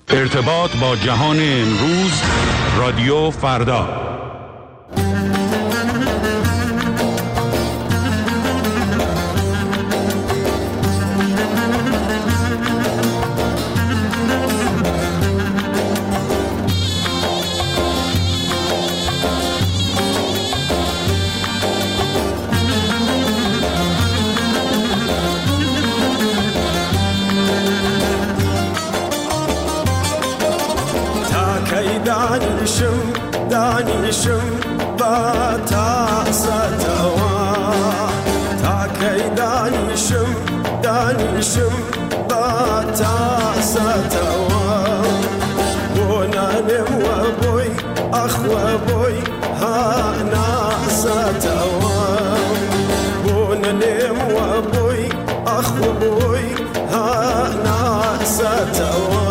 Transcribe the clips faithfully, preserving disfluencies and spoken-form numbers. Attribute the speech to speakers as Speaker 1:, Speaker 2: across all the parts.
Speaker 1: ارتباط با جهان امروز، رادیو فردا.
Speaker 2: دانشم دانشم با تاساتوا تا کی دانشم دانشم با تاساتوا ونانم و بوی اخ و بوی ها ناساتوا ونانم و بوی اخ و بوی ها ناساتوا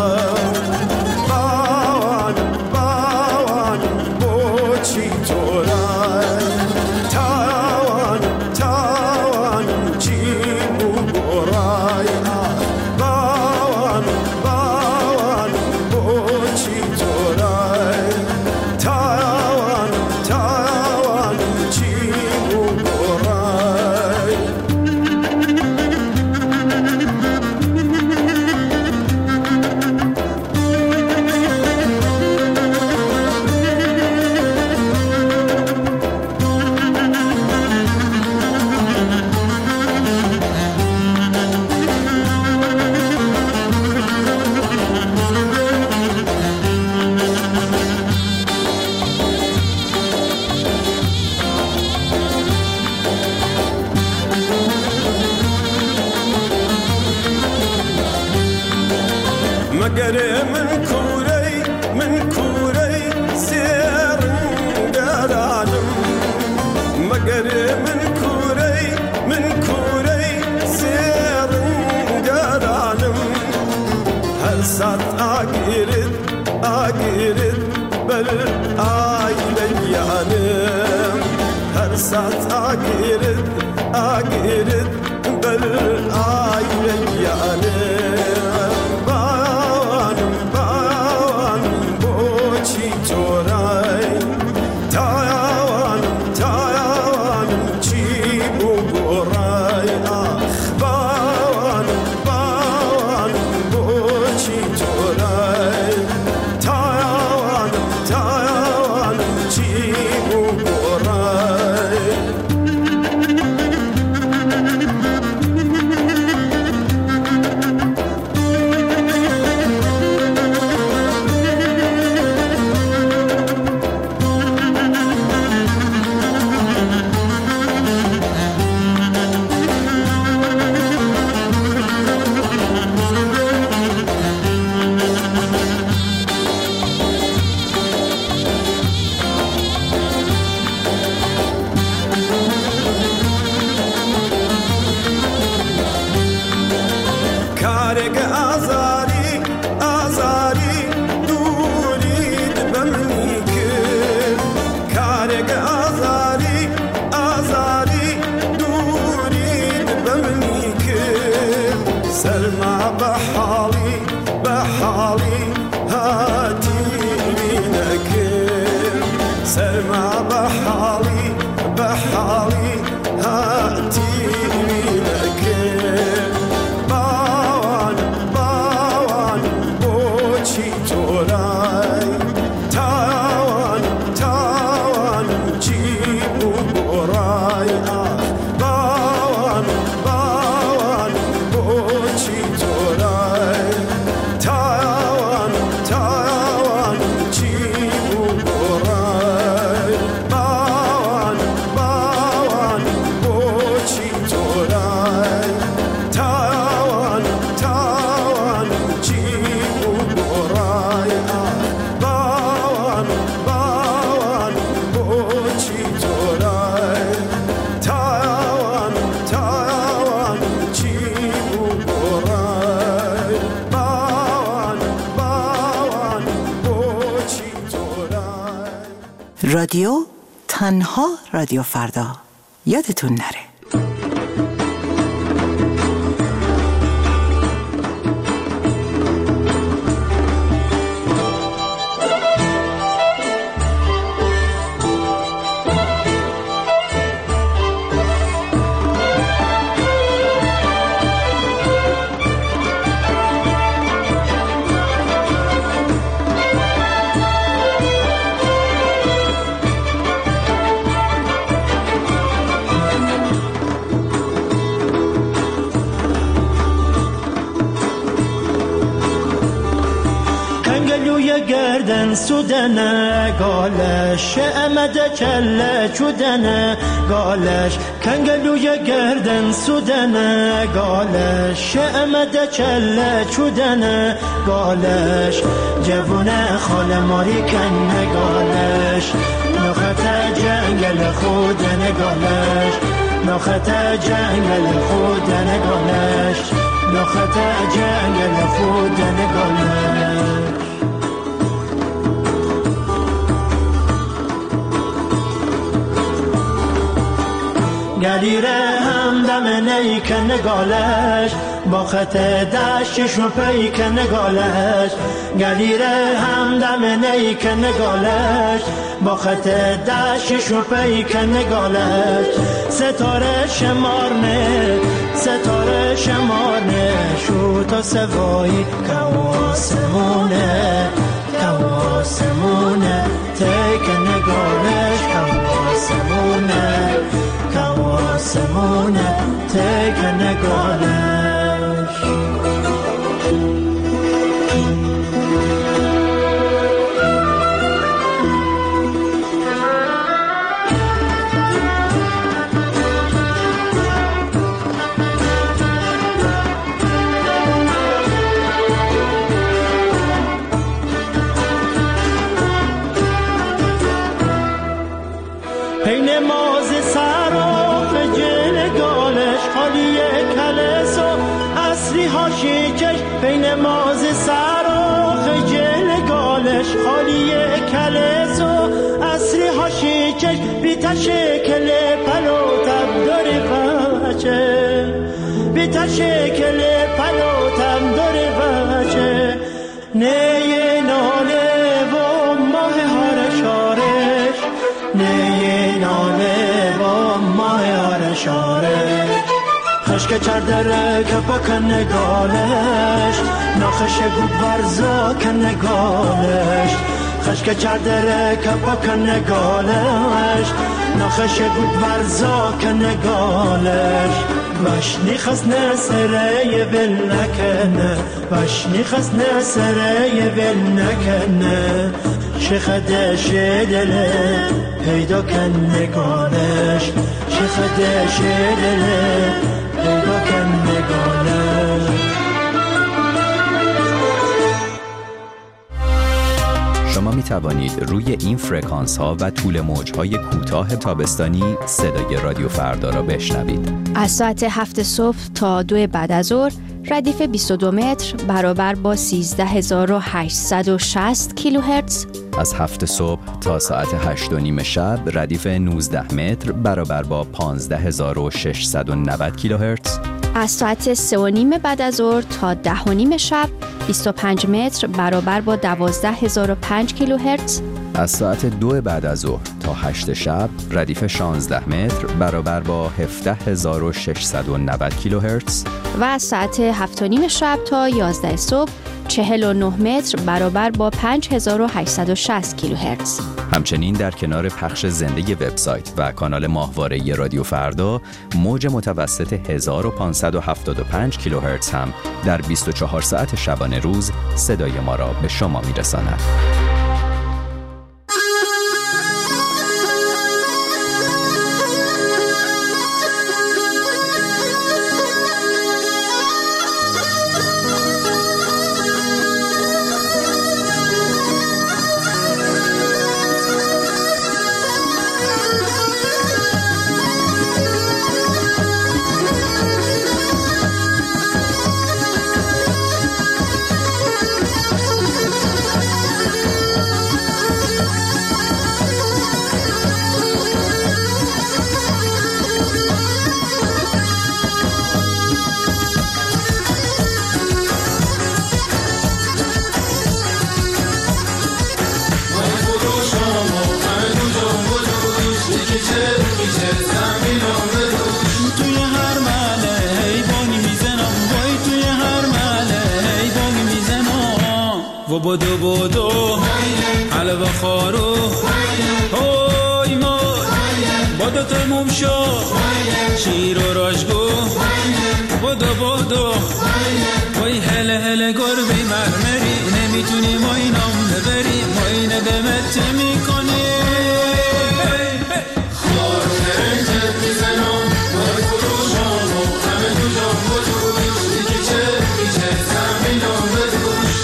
Speaker 2: مگر من کوری من کوری سرنگارانم مگر من کوری من کوری سرنگارانم هر سات آگیرد آگیرد بل آیلیانم هر سات آگیرد آگیرد بل آیلیانم سلمى بحالي بحالي هاتي منك سلمى بحالي بحالي هاتي منك باوان باوان بوشي توراي تاوان تاوان جيبو براي باوان باوان بوشي توراي تاوان تاوان جيبو براي باوان باوان بوشي توراي تاوان تاوان جيبو براي باوان باوان بوشي توراي تاوان تاوان جيبو براي باوان باوان بوشي توراي.
Speaker 3: رادیو تنها رادیو فردا، یادتون نره.
Speaker 4: کنگلوی گردن سودنه گالش امده چله چودنه گالش کنگلوی گردن سودنه گالش امده چله چودنه گالش جوونه خال ماری کنه گالش نخت جنگل خودنه گالش نخت جنگل خودنه گالش نخت جنگل خودنه گالش گلیره همدم نیکن گالش با خط دشتش و پیکن گالش گلیره همدم نیکن گالش با خط دشتش و پیکن گالش ستاره شمارنه ستاره شمارنه شو تا سوایی کواسمونه کواسمونه تیکن گالش کواسمونه کواسمونه تیکن گالش پین ماز سراف جل گالش خالی کلس و اصری هاشی چش پین ماز سراف جل گالش خالی کلس و اصری هاشی چش بیتا شکل پلو تب داری بچه بیتا شکل پلو تب داری بچه نیه ناله و ماه هارشارش نیه ناله و ماه هارشارش خشک چردره که بکن گالش نخش گود برزا کن گالش خشک چردره که بکن گالش نخش گود برزا کن گالش وشنی خسنه سره بل نکنه وشنی خسنه سره بل نکنه شخدش دله پیدا کن گالش شخدش دله پیدا کن گالش
Speaker 5: شما می توانید روی این فرکانس ها و طول موج های کوتاه تابستانی صدای رادیو فردا را بشنوید.
Speaker 6: از ساعت هفت صبح تا دو بعد از ظهر ردیف بیست و دو متر برابر با سیزده هزار و هشتصد و شصت کیلوهرتز.
Speaker 5: از هفت صبح تا ساعت هشت و نیم شب ردیف نوزده متر برابر با پانزده هزار و ششصد و نود کیلوهرتز.
Speaker 6: از ساعت سه و نیم بعد از ظهر تا ده و نیم شب بیست و پنج متر برابر با دوازده هزار و پنج کیلوهرتز.
Speaker 5: از ساعت دو بعد از ظهر تا هشت شب ردیف شانزده متر برابر با هفده هزار و ششصد و نود کیلوهرتز.
Speaker 6: و از ساعت هفت و نیم شب تا یازده صبح چهل و نه متر برابر با پنج هزار و هشتصد و شصت کیلوهرتز.
Speaker 5: همچنین در کنار پخش زنده وبسایت و کانال ماهواره رادیو فردا موج متوسط هزار و پانصد و هفتاد و پنج کیلوهرتز هم در بیست و چهار ساعت شبانه روز صدای ما را به شما میرساند.
Speaker 7: و بدو بدو حلوه خارو هوی موی بودو تموم شد شیر و راجگو بودو بودو وای هله هله گربی مرمری نمیتونی ما اینام نبری ما اینه دمت میکنی خارونه رنجت میزنم وای فروشم و همه دو جام بجوش دیگه چه بیچه زمینم بدوش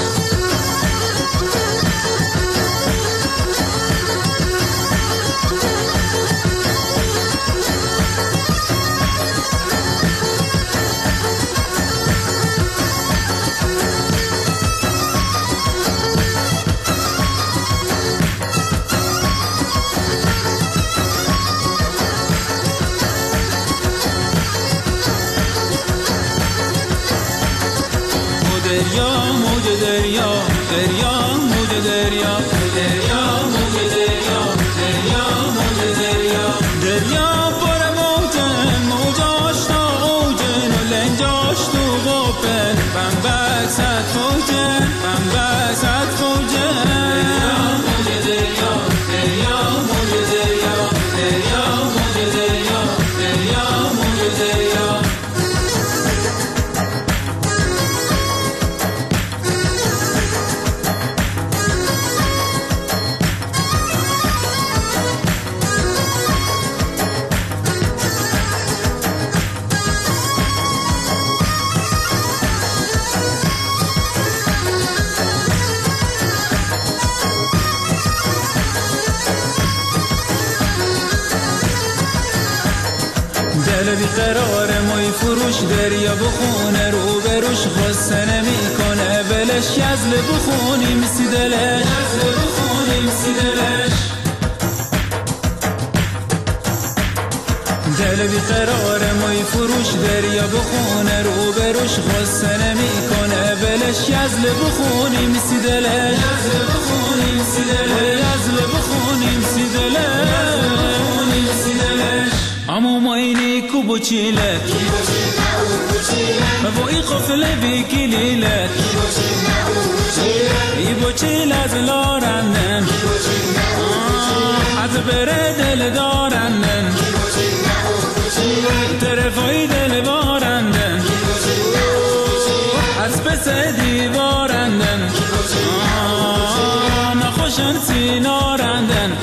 Speaker 7: دریا موج دریا دریا موج دریا دریا موج دریا دریا موج دریا دریا پر موجن موجاش تا اوجن و لنجاش تو قپن بمبک صد فوجن بمبک صد فوجن دریا موج دریا دریا موج دریا دریا موج دریا دریا موج دریا دل بیقرار مای فروش دریا بخونه رو بروش خسته نمیکنه بلش یزل بخونی میسی دلش یزل بخونی میسی دلش دل بیقرار مای فروش دریا بخونه رو بروش خسته نمیکنه بلش یزل بخونی میسی دلش یزل بخونی میسی دلش یزل بخونی میسی دلش اما ما اینی کو بچیلت ما وای قفله بیکلیلت ای بچیل از لارندن از بره دل دارندن طرفای دل بارندن از پس دیوارندن نخوشن سینارندن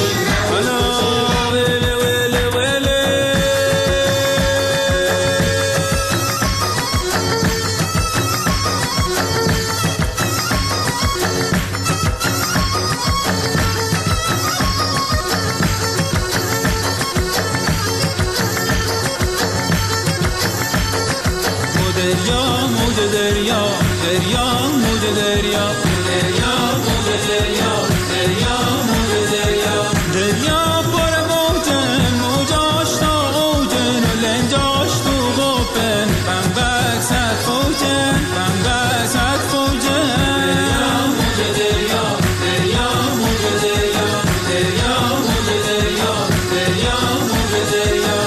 Speaker 7: دریا موج دریا دریا موج دریا دریا موج دریا دریا موج دریا دریا پر موجن موجاش تا اوجن و لنجاش تو قپن بمبک صد فوجن بمبک صد فوجن دریا موج دریا دریا موج دریا دریا موج دریا دریا موج دریا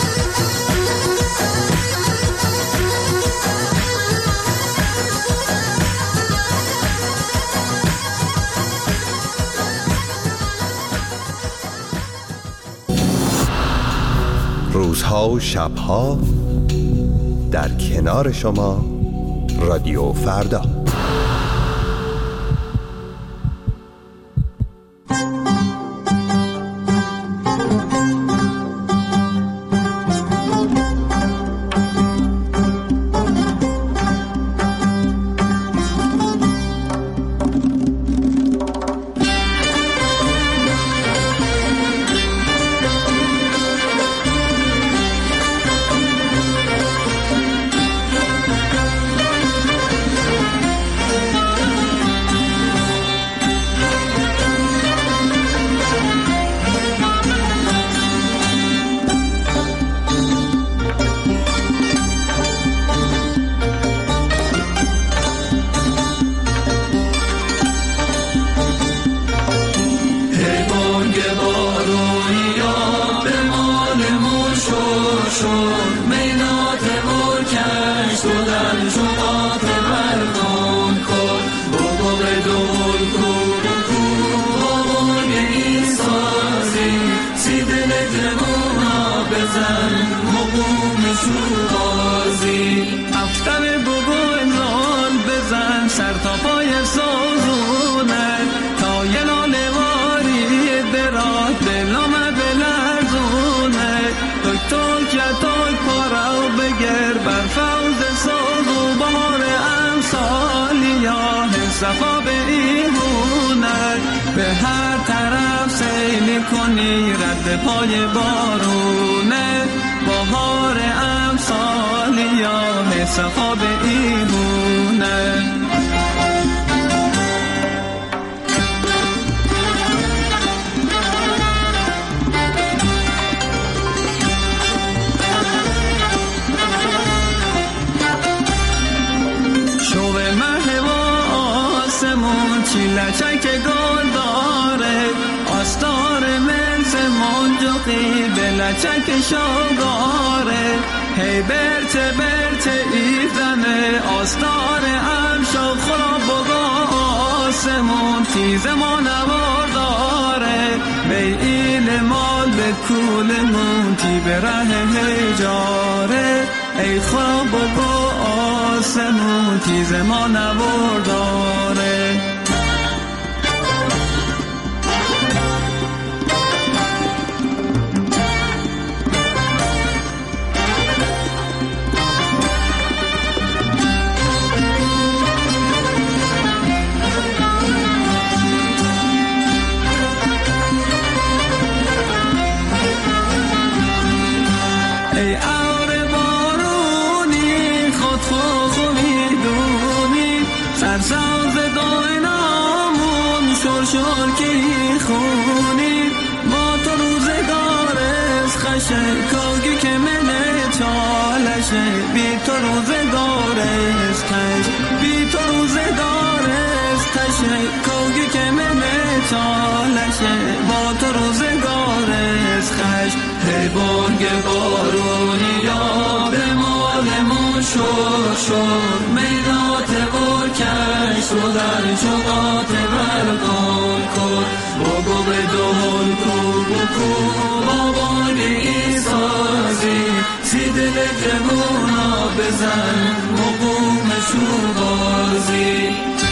Speaker 8: روزها و شبها در کنار شما رادیو فردا.
Speaker 7: پای سازونه تا یه لاله واری برات دلامه بلرزونه تک تک یا تک پارو بگر بر فوز ساز و بهار امسالی یا صفا به ایمونه به هر طرف سیل کنی رد پای بارونه بهار امسالی یا صفا به ایمونه چی لچک گل داره آستار منس منجقی به لچک شاگاره هی برچه برچه ایزنه آستار امشا خراب بگا آسمون تیز ما نوار داره به ایل مال به کولمون تی به ره هجاره ای خراب بگا آسمون تیز ما نوار داره ای آور بارونی خود خود خود میدونی سرساز داینامون شور شور که خونی با تو روزگارش خشه کاگی که منه چالشه بی تو روزگارش خش بی تو روزگارش خشه کاگی که منه چالشه با تو روزگارش خش هی بانگ بارونی یا به مالمون شور شور میدات برکش رو در شقات برگان کن بگو به دهل کو بکو با بانگ ایسازی سی دل جمونا بزن مقومشو بازی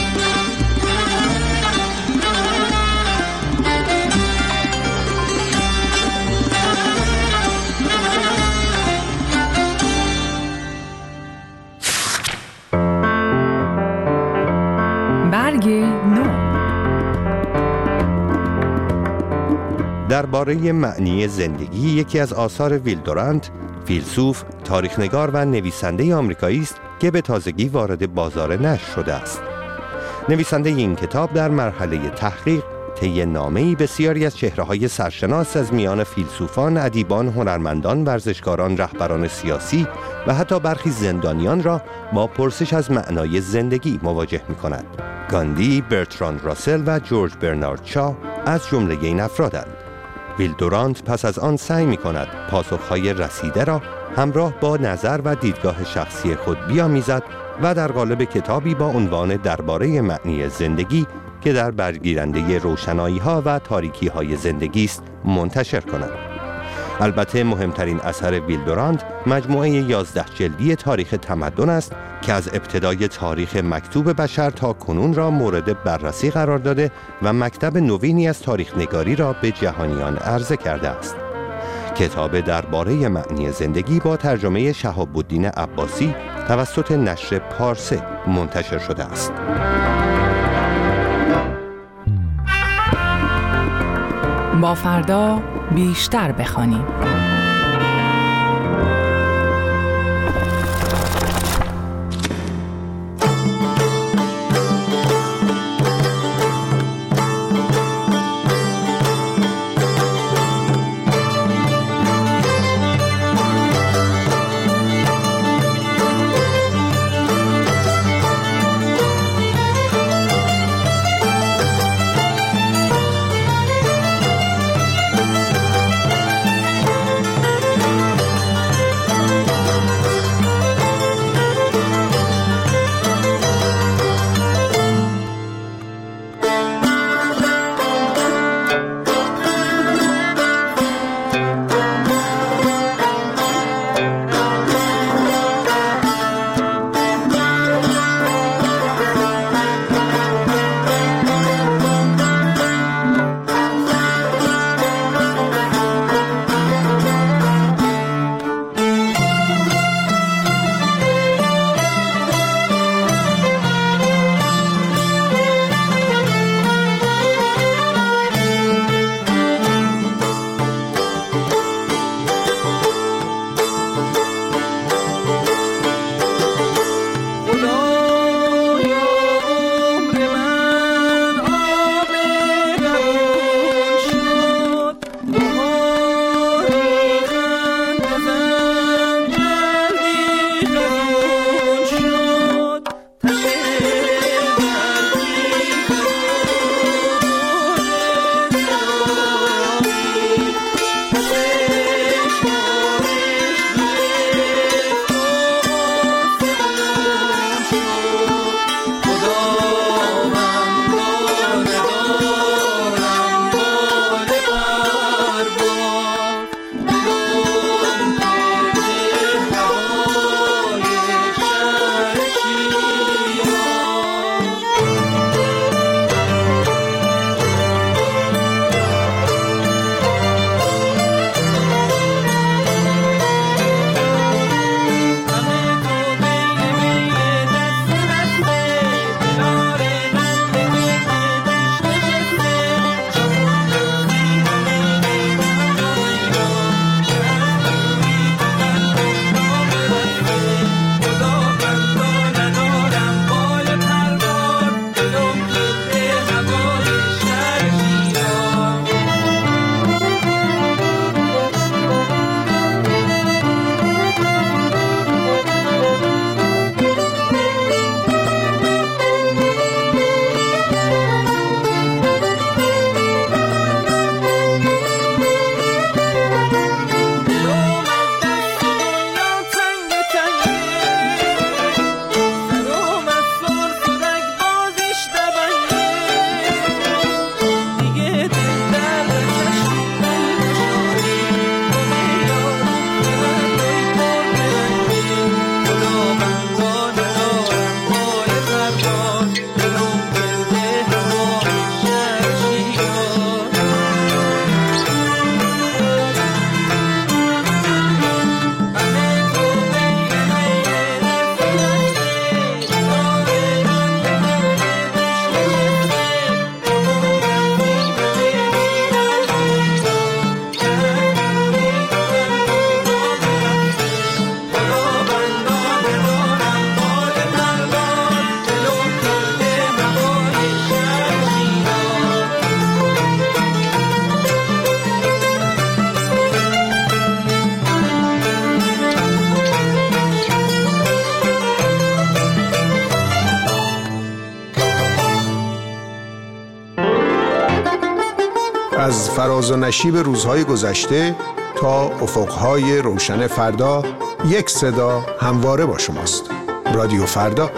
Speaker 8: درباره معنی زندگی یکی از آثار ویل دورانت، فیلسوف، تاریخنگار و نویسنده آمریکایی است که به تازگی وارد بازار نشر شده است. نویسنده این کتاب در مرحله تحقیق طی نامه‌ای بسیاری از چهره‌های سرشناس از میان فیلسوفان، ادیبان، هنرمندان، ورزشکاران، رهبران سیاسی و حتی برخی زندانیان را با پرسش از معنای زندگی مواجه می‌کند. گاندی، برتراند راسل و جورج برنارد شا از جمله این افرادند. ویل دورانت پس از آن سعی می‌کند پاسخ‌های رسیده را همراه با نظر و دیدگاه شخصی خود بیامیزد و در قالب کتابی با عنوان درباره معنی زندگی که در برگیرنده روشنایی‌ها و تاریکی‌های زندگی است منتشر کند. البته مهمترین اثر ویل دورانت مجموعه یازده جلدی تاریخ تمدن است که از ابتدای تاریخ مکتوب بشر تا کنون را مورد بررسی قرار داده و مکتب نوینی از تاریخ نگاری را به جهانیان عرضه کرده است. کتاب درباره معنی زندگی با ترجمه شهاب الدین عباسی توسط نشر پارسه منتشر شده است.
Speaker 9: با فردا بیشتر بخوانیم.
Speaker 10: از فراز و نشیب روزهای گذشته تا افقهای روشن فردا، یک صدا همواره با شماست. رادیو فردا.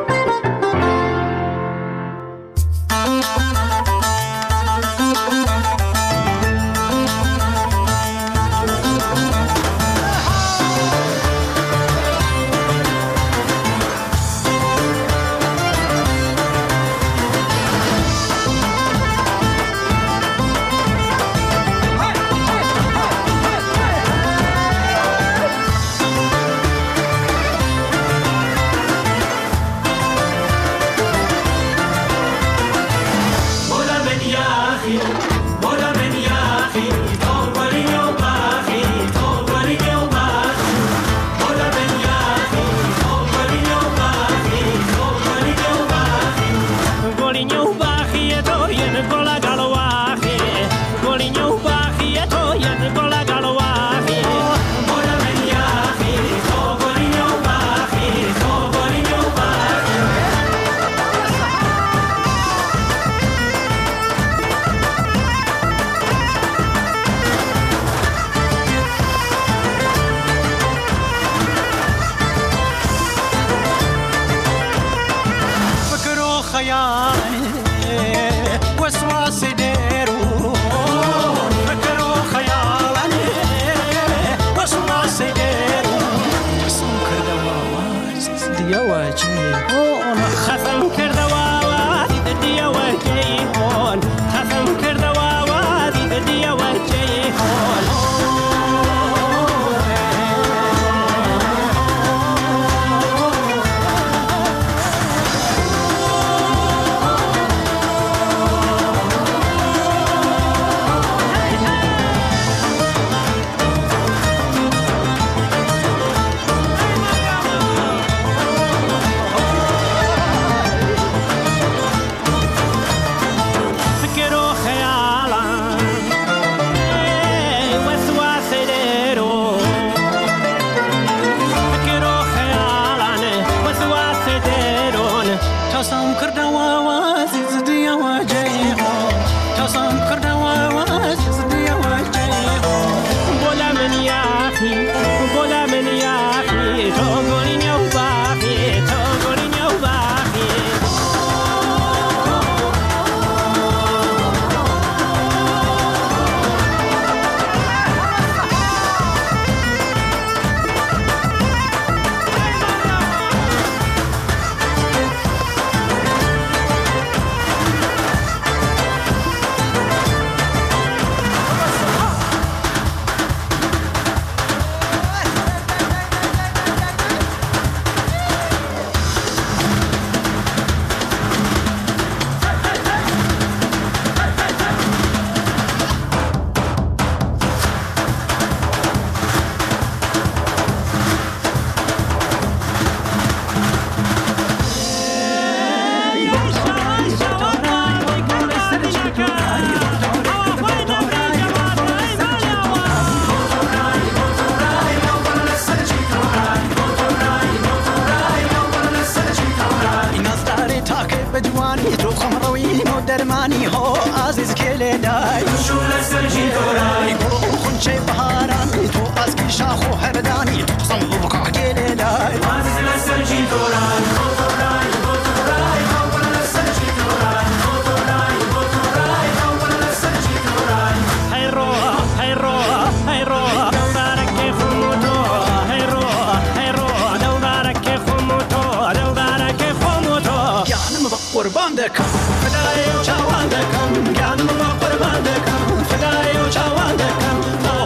Speaker 11: درمانی ها عزیز کل دای شول سرجی دورای خونچه بهارانی تو از کی شاخ و هردانی قسم بوقع کل دای عزیز سرجی دورای دورای دورای اول سرجی دورای دورای دورای اول سرجی دورای هی رو هی رو هی رو دورک خموتو هی رو هی رو دورک خموتو دورک خموتو یعنی ما قربان دکم فدای جوان دکم یعنی ما قربان دکم فدای جوان دکم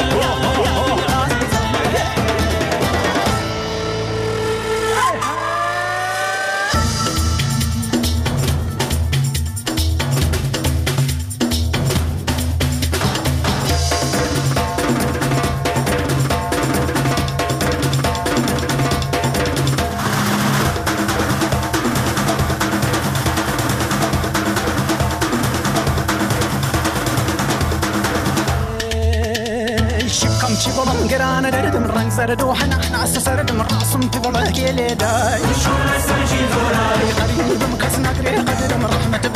Speaker 11: چی بولم گرانه دردم رنگ سر دوحنا ناس سردم راسم في والله كيلي داي شو سرجي دورای غريبم کس نگری قدرم رحمت